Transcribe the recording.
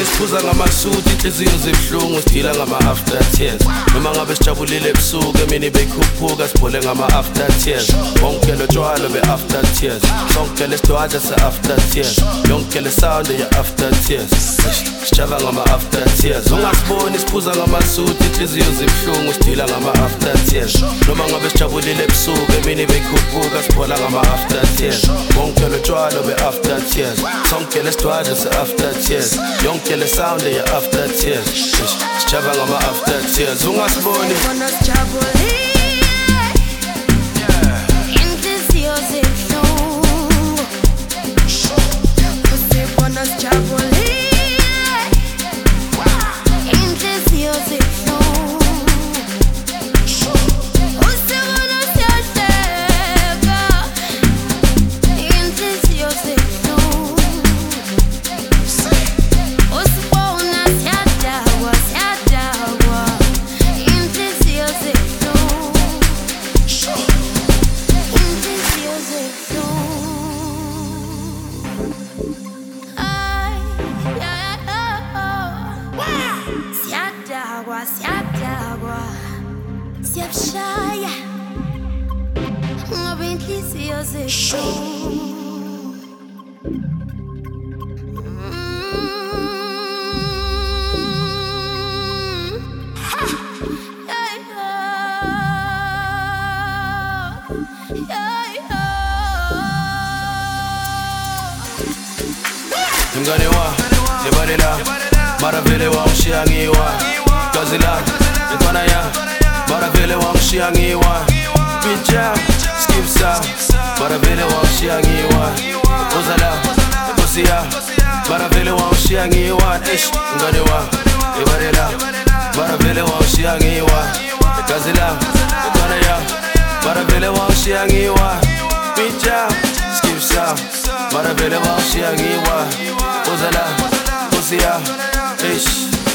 siphuza ngamasuthi inhliziyo zibuhlungu sidila ngama-after tears noma ngabe sijabulile ebusuku emini beyikhuphuka sibhole ngama-after tears bonke lo tshwalo be-after tears sonke lesidwadla se-after tears yonke le sound ye-after tears sijava ngama-after tears ungasiboni siphuza ngamasuthi inhliziyo zibuhlungu sidila ngama-after tears noma ngabe sijabulile ebusuku emini beyikhuphuka sibhola ngama-after tears bonke lo tshwalo be-after tears sonke lesidwadla se-after tears yonke le sound ye-after tears sijava ngama-after tears ungasiboni Siyabshaya ngoba inhliziyo zibuhlungu Mngane wa ebalela mara vele wangishiya ngiwa gazi la intwana ya mara vele wangishiya ngiwa pincha skipsa mara vele wangishiya ngiwa uzala usiya mara vele wangishiya ngiwa ish mngane wa ebalela mara vele wangishiya ngiwa gazi la intwana ya mara vele wangishiya ngiwa pincha skipsa mara vele wangishiya ngiwa uzala usiya ish